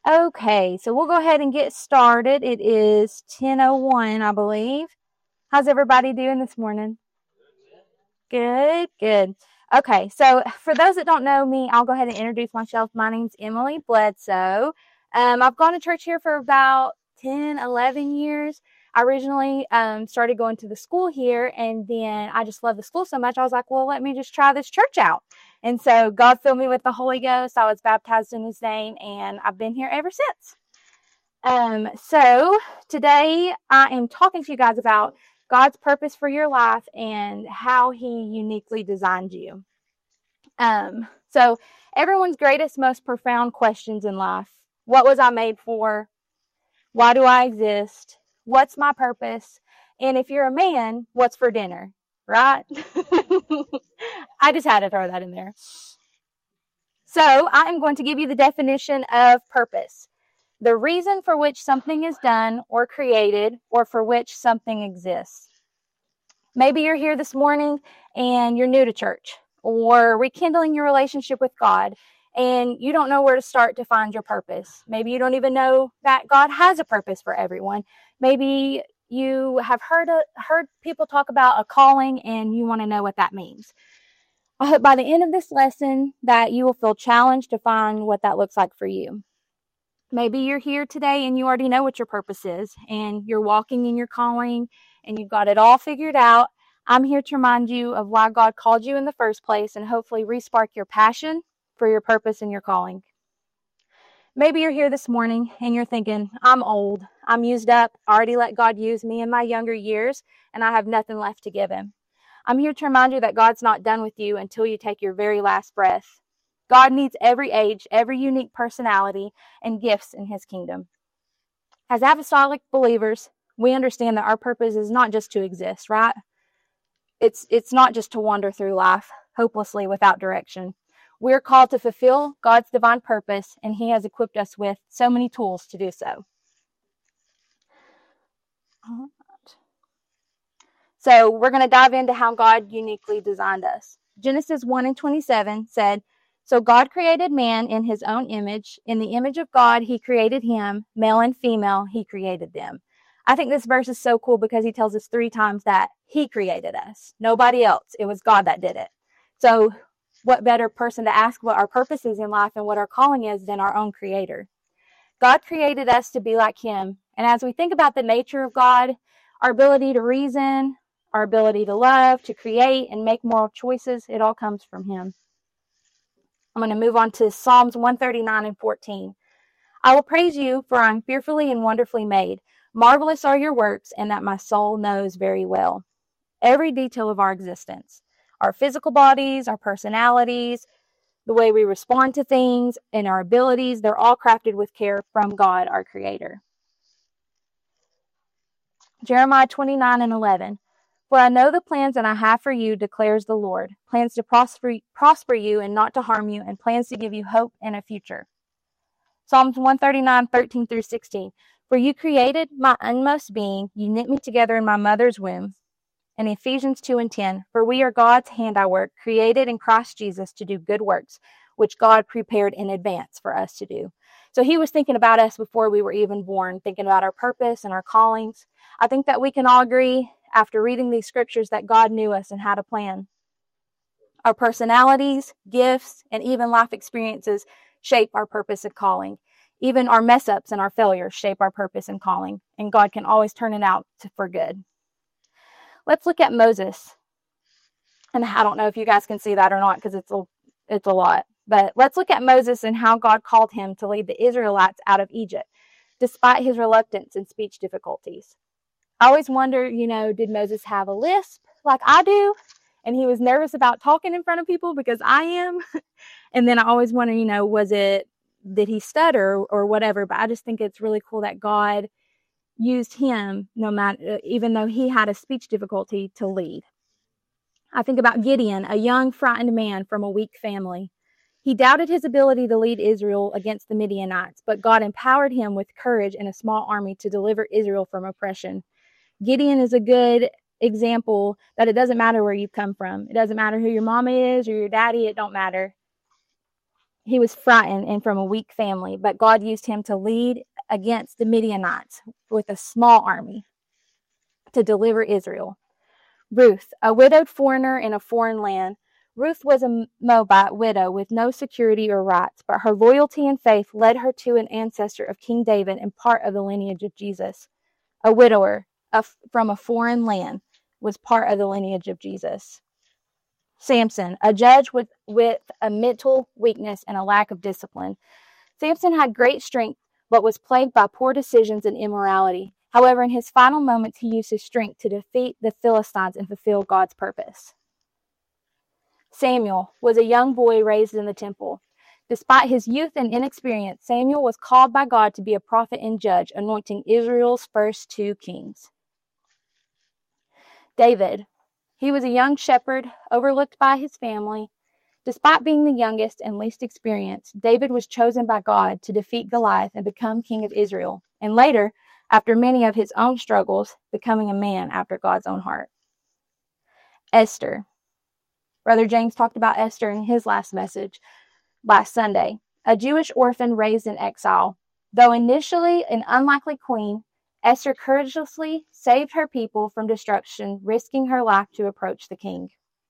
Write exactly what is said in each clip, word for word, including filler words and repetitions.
Okay, so we'll go ahead and get started. It is ten oh one, I believe. How's everybody doing this morning? Good, good. Okay, so for those that don't know me, I'll go ahead and introduce myself. My name's Emily Bledsoe. Um, I've gone to church here for about ten, eleven years. I originally um, started going to the school here, and then I just love the school so much, I was like, well, let me just try this church out. And so God filled me with the Holy Ghost. I was baptized in his name, and I've been here ever since. Um, so today I am talking to you guys about God's purpose for your life and how he uniquely designed you. Um, so everyone's greatest, most profound questions in life. What was I made for? Why do I exist? What's my purpose? And if you're a man, what's for dinner? Right? I just had to throw that in there. So I am going to give you the definition of purpose. The reason for which something is done or created, or for which something exists. Maybe you're here this morning and you're new to church, or rekindling your relationship with God, and you don't know where to start to find your purpose. Maybe you don't even know that God has a purpose for everyone. Maybe you have heard a, heard people talk about a calling and you want to know what that means. I hope by the end of this lesson that you will feel challenged to find what that looks like for you. Maybe you're here today and you already know what your purpose is, and you're walking in your calling and you've got it all figured out. I'm here to remind you of why God called you in the first place and hopefully re-spark your passion for your purpose and your calling. Maybe you're here this morning and you're thinking, I'm old, I'm used up, I already let God use me in my younger years, and I have nothing left to give him. I'm here to remind you that God's not done with you until you take your very last breath. God needs every age, every unique personality, and gifts in his kingdom. As apostolic believers, we understand that our purpose is not just to exist, right? It's, it's not just to wander through life hopelessly without direction. We're called to fulfill God's divine purpose, and he has equipped us with so many tools to do so. So we're going to dive into how God uniquely designed us. Genesis one and twenty-seven said, so God created man in his own image. In the image of God, he created him. Male and female, he created them. I think this verse is so cool because he tells us three times that he created us. Nobody else. It was God that did it. So what better person to ask what our purpose is in life and what our calling is than our own creator? God created us to be like him. And as we think about the nature of God, our ability to reason, our ability to love, to create, and make moral choices, it all comes from him. I'm going to move on to Psalms one thirty-nine and fourteen. I will praise you, for I am fearfully and wonderfully made. Marvelous are your works, and that my soul knows very well. Every detail of our existence, our physical bodies, our personalities, the way we respond to things, and our abilities, they're all crafted with care from God, our Creator. Jeremiah twenty-nine and eleven. For I know the plans that I have for you, declares the Lord, plans to prosper, prosper you and not to harm you, and plans to give you hope and a future. Psalms one thirty-nine, thirteen through sixteen. For you created my inmost being, you knit me together in my mother's womb. And Ephesians two and ten. For we are God's handiwork, created in Christ Jesus to do good works, which God prepared in advance for us to do. So he was thinking about us before we were even born, thinking about our purpose and our callings. I think that we can all agree after reading these scriptures that God knew us and had a plan. Our personalities, gifts, and even life experiences shape our purpose and calling. Even our mess ups and our failures shape our purpose and calling, and God can always turn it out to, for good. Let's look at Moses. And I don't know if you guys can see that or not because it's a, it's a lot. But let's look at Moses and how God called him to lead the Israelites out of Egypt, despite his reluctance and speech difficulties. I always wonder, you know, did Moses have a lisp like I do? And he was nervous about talking in front of people because I am. And then I always wonder, you know, was it, did he stutter or whatever? But I just think it's really cool that God used him, no matter, even though he had a speech difficulty, to lead. I think about Gideon, a young, frightened man from a weak family. He doubted his ability to lead Israel against the Midianites, but God empowered him with courage and a small army to deliver Israel from oppression. Gideon is a good example that it doesn't matter where you come from. It doesn't matter who your mama is or your daddy. It don't matter. He was frightened and from a weak family, but God used him to lead against the Midianites with a small army to deliver Israel. Ruth, a widowed foreigner in a foreign land. Ruth was a Moabite widow with no security or rights, but her loyalty and faith led her to an ancestor of King David and part of the lineage of Jesus. A widower of, from a foreign land was part of the lineage of Jesus. Samson, a judge with, with a mental weakness and a lack of discipline. Samson had great strength, but was plagued by poor decisions and immorality. However, in his final moments, he used his strength to defeat the Philistines and fulfill God's purpose. Samuel was a young boy raised in the temple. Despite his youth and inexperience, Samuel was called by God to be a prophet and judge, anointing Israel's first two kings. David, he was a young shepherd, overlooked by his family. Despite being the youngest and least experienced, David was chosen by God to defeat Goliath and become king of Israel, and later, after many of his own struggles, becoming a man after God's own heart. Esther. Brother James talked about Esther in his last message last Sunday, a Jewish orphan raised in exile. Though initially an unlikely queen, Esther courageously saved her people from destruction, risking her life to approach the king.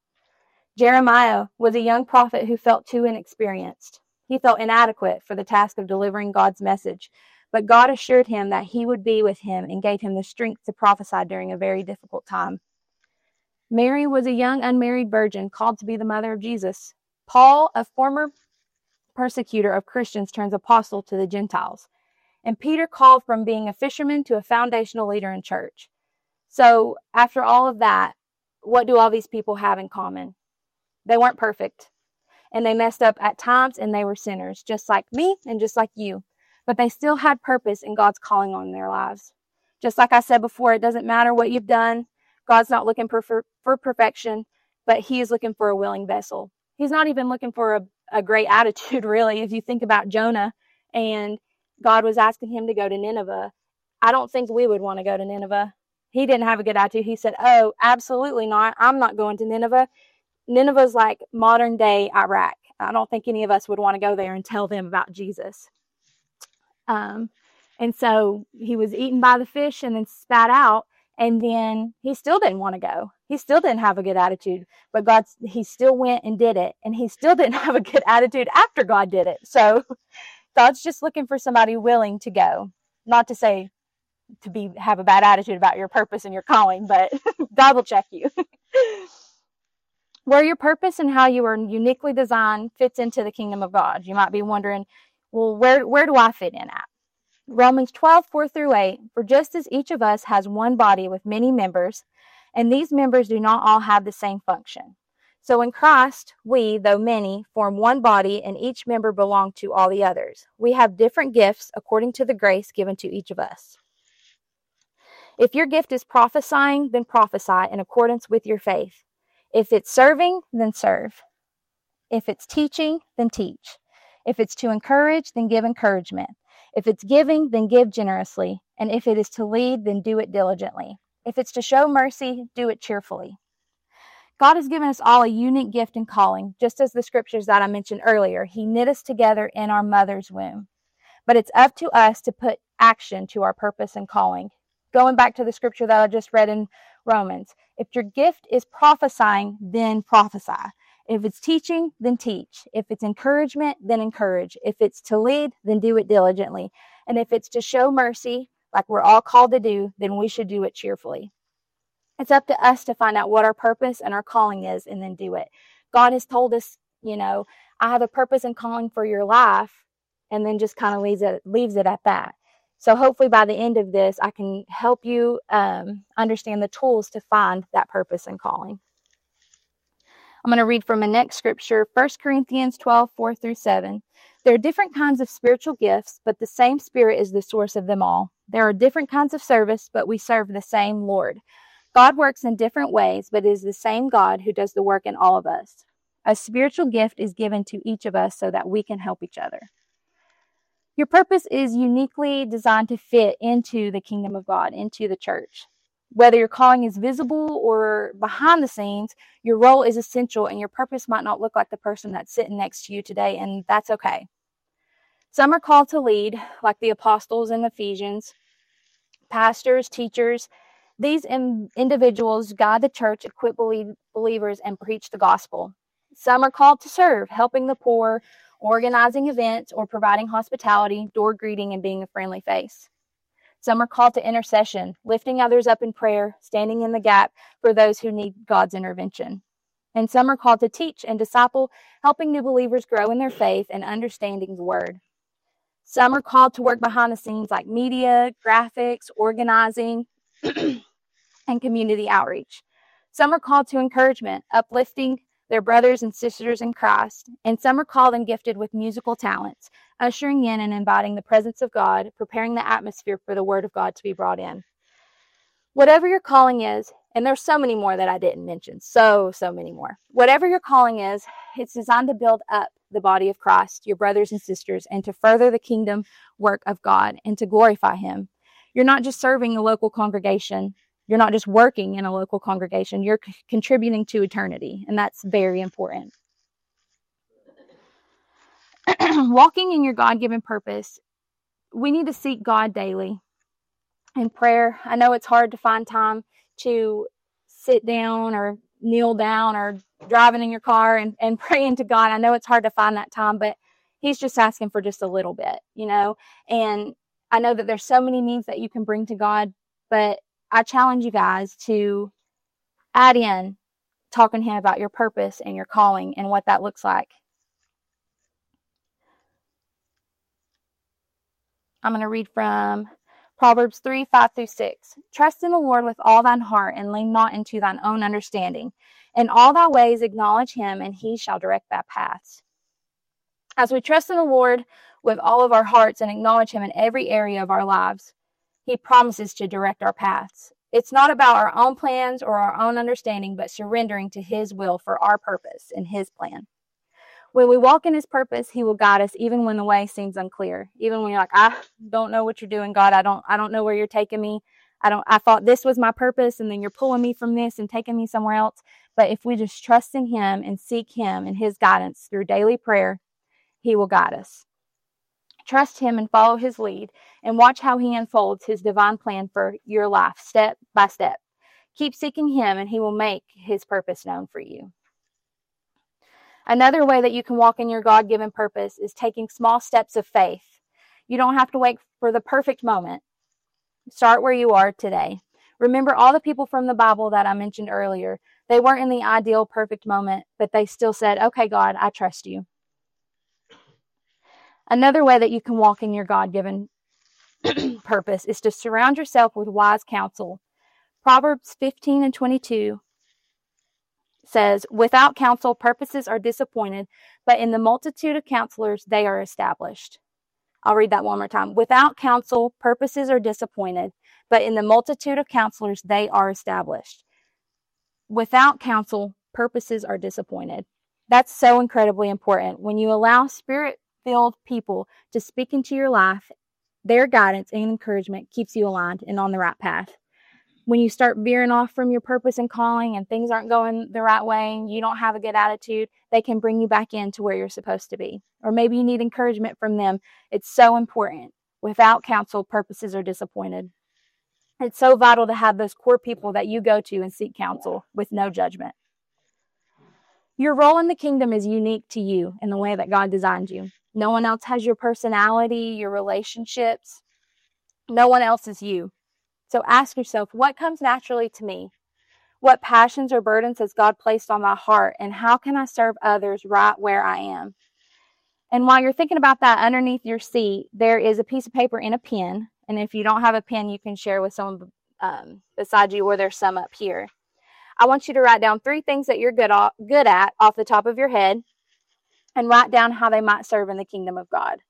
Jeremiah was a young prophet who felt too inexperienced. He felt inadequate for the task of delivering God's message, but God assured him that he would be with him and gave him the strength to prophesy during a very difficult time. Mary was a young unmarried virgin called to be the mother of Jesus. Paul, a former persecutor of Christians, turns apostle to the Gentiles. And Peter called from being a fisherman to a foundational leader in church. So after all of that, what do all these people have in common? They weren't perfect. And they messed up at times, and they were sinners, just like me and just like you. But they still had purpose in God's calling on their lives. Just like I said before, it doesn't matter what you've done. God's not looking for, for, for perfection, but he is looking for a willing vessel. He's not even looking for a, a great attitude, really. If you think about Jonah, and God was asking him to go to Nineveh, I don't think we would want to go to Nineveh. He didn't have a good attitude. He said, oh, absolutely not. I'm not going to Nineveh. Nineveh's like modern day Iraq. I don't think any of us would want to go there and tell them about Jesus. Um, and so he was eaten by the fish and then spat out. And then he still didn't want to go. He still didn't have a good attitude. But God, he still went and did it. And he still didn't have a good attitude after God did it. So God's just looking for somebody willing to go. Not to say to be have a bad attitude about your purpose and your calling, but God will check you. Where your purpose and how you are uniquely designed fits into the kingdom of God. You might be wondering, well, where, where do I fit in at? Romans twelve, four through eight, for just as each of us has one body with many members, and these members do not all have the same function. So in Christ, we, though many, form one body, and each member belongs to all the others. We have different gifts according to the grace given to each of us. If your gift is prophesying, then prophesy in accordance with your faith. If it's serving, then serve. If it's teaching, then teach. If it's to encourage, then give encouragement. If it's giving, then give generously. And if it is to lead, then do it diligently. If it's to show mercy, do it cheerfully. God has given us all a unique gift and calling, just as the scriptures that I mentioned earlier. He knit us together in our mother's womb. But it's up to us to put action to our purpose and calling. Going back to the scripture that I just read in Romans, if your gift is prophesying, then prophesy. If it's teaching, then teach. If it's encouragement, then encourage. If it's to lead, then do it diligently. And if it's to show mercy, like we're all called to do, then we should do it cheerfully. It's up to us to find out what our purpose and our calling is and then do it. God has told us, you know, I have a purpose and calling for your life, and then just kind of leaves it, leaves it at that. So hopefully by the end of this, I can help you um, understand the tools to find that purpose and calling. I'm going to read from the next scripture, First Corinthians twelve, four through seven. There are different kinds of spiritual gifts, but the same Spirit is the source of them all. There are different kinds of service, but we serve the same Lord. God works in different ways, but it is the same God who does the work in all of us. A spiritual gift is given to each of us so that we can help each other. Your purpose is uniquely designed to fit into the kingdom of God, into the church. Whether your calling is visible or behind the scenes, your role is essential, and your purpose might not look like the person that's sitting next to you today, and that's okay. Some are called to lead, like the apostles in Ephesians, pastors, teachers. These in- individuals guide the church, equip belie- believers, and preach the gospel. Some are called to serve, helping the poor, organizing events, or providing hospitality, door greeting, and being a friendly face. Some are called to intercession, lifting others up in prayer, standing in the gap for those who need God's intervention. And some are called to teach and disciple, helping new believers grow in their faith and understanding the word. Some are called to work behind the scenes like media, graphics, organizing, and community outreach. Some are called to encouragement, uplifting their brothers and sisters in Christ. And some are called and gifted with musical talents, ushering in and inviting the presence of God, preparing the atmosphere for the word of God to be brought in. Whatever your calling is, and there's so many more that I didn't mention, so, so many more. Whatever your calling is, it's designed to build up the body of Christ, your brothers and sisters, and to further the kingdom work of God and to glorify him. You're not just serving a local congregation. You're not just working in a local congregation. You're c- contributing to eternity, and that's very important. Walking in your God-given purpose, we need to seek God daily in prayer. I know it's hard to find time to sit down or kneel down or driving in your car and, and praying to God. I know it's hard to find that time, but he's just asking for just a little bit, you know, and I know that there's so many needs that you can bring to God, but I challenge you guys to add in talking to him about your purpose and your calling and what that looks like. I'm going to read from Proverbs three, five through six. Trust in the Lord with all thine heart, and lean not into thine own understanding. In all thy ways acknowledge him, and he shall direct thy paths. As we trust in the Lord with all of our hearts and acknowledge him in every area of our lives, he promises to direct our paths. It's not about our own plans or our own understanding, but surrendering to his will for our purpose and his plan. When we walk in his purpose, he will guide us even when the way seems unclear. Even when you're like, I don't know what you're doing, God. I don't I don't know where you're taking me. I don't I thought this was my purpose, and then you're pulling me from this and taking me somewhere else. But if we just trust in him and seek him and his guidance through daily prayer, he will guide us. Trust him and follow his lead, and watch how he unfolds his divine plan for your life step by step. Keep seeking him, and he will make his purpose known for you. Another way that you can walk in your God-given purpose is taking small steps of faith. You don't have to wait for the perfect moment. Start where you are today. Remember all the people from the Bible that I mentioned earlier. They weren't in the ideal perfect moment, but they still said, okay, God, I trust you. Another way that you can walk in your God-given purpose is to surround yourself with wise counsel. Proverbs fifteen and twenty-two says, without counsel, purposes are disappointed, but in the multitude of counselors, they are established. I'll read that one more time. Without counsel, purposes are disappointed, but in the multitude of counselors, they are established. Without counsel, purposes are disappointed. That's so incredibly important. When you allow spirit-filled people to speak into your life, their guidance and encouragement keeps you aligned and on the right path. When you start veering off from your purpose and calling and things aren't going the right way and you don't have a good attitude, they can bring you back into where you're supposed to be. Or maybe you need encouragement from them. It's so important. Without counsel, purposes are disappointed. It's so vital to have those core people that you go to and seek counsel with no judgment. Your role in the kingdom is unique to you in the way that God designed you. No one else has your personality, your relationships. No one else is you. So ask yourself, what comes naturally to me? What passions or burdens has God placed on my heart? And how can I serve others right where I am? And while you're thinking about that, underneath your seat, there is a piece of paper and a pen. And if you don't have a pen, you can share with someone um, beside you, or there's some up here. I want you to write down three things that you're good, off, good at off the top of your head, and write down how they might serve in the kingdom of God.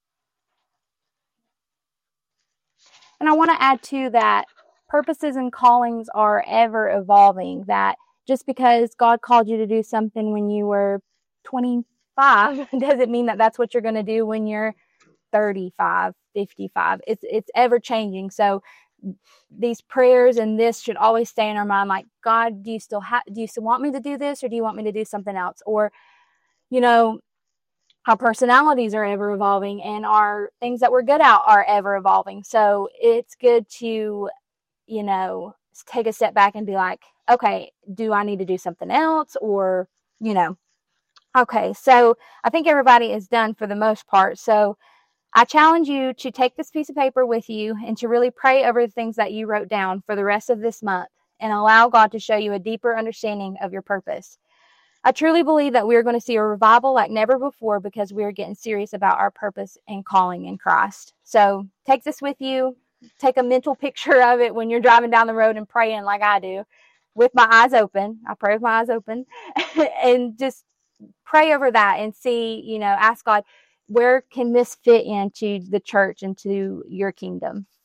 And I want to add to that, purposes and callings are ever evolving. That just because God called you to do something when you were twenty-five doesn't mean that that's what you're going to do when you're thirty-five, fifty-five. It's it's ever changing. So these prayers and this should always stay in our mind. Like, God, do you still have, do you still want me to do this, or do you want me to do something else? Or, you know, our personalities are ever evolving, and our things that we're good at are ever evolving. So it's good to, you know, take a step back and be like, okay, do I need to do something else? Or, you know, okay. So I think everybody is done for the most part. So I challenge you to take this piece of paper with you and to really pray over the things that you wrote down for the rest of this month and allow God to show you a deeper understanding of your purpose. I truly believe that we're going to see a revival like never before because we're getting serious about our purpose and calling in Christ. So take this with you. Take a mental picture of it when you're driving down the road and praying like I do with my eyes open. I pray with my eyes open and just pray over that and see, you know, ask God, where can this fit into the church, into your kingdom?